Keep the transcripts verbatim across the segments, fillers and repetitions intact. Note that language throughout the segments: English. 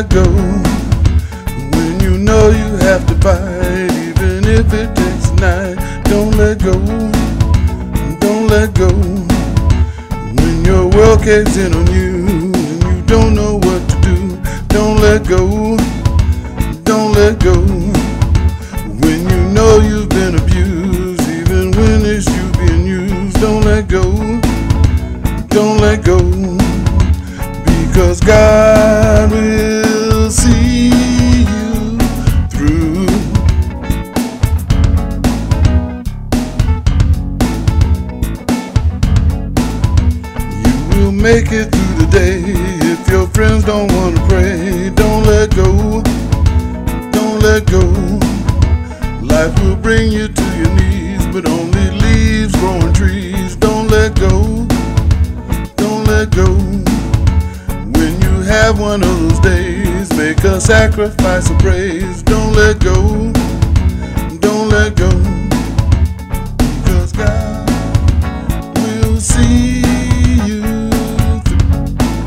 let go. When you know you have to fight, even if it takes a night, don't let go. Don't let go. When your world caves in on you and you don't know what to do, don't let go. Don't let go. When you know you've been abused, even when it's you being used, don't let go. Don't let go. Because God will see you through. You will make it through the day. If your friends don't want to pray, don't let go. Don't let go. Life will bring you to your knees, but only leaves growing trees. Don't let go. Don't let go. When you have one of those days, make a sacrifice of praise. Don't let go. Don't let go. Because God will see you through.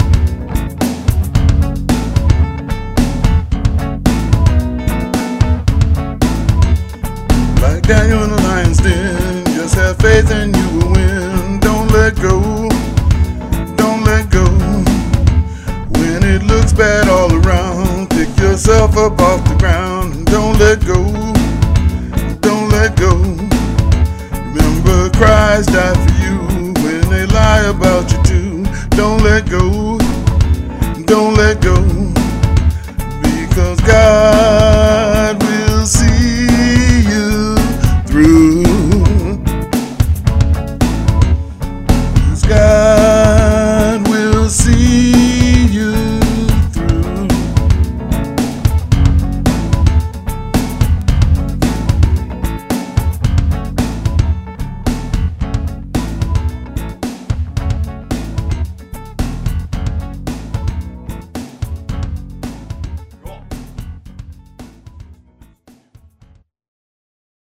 Like Daniel in the lion's den, just have faith and you will win. Don't let go. Don't let go. When it looks bad all around, pick yourself up off the ground. Don't let go. Don't let go. Remember Christ died for you when they lie about you too. Don't let go. Don't let go.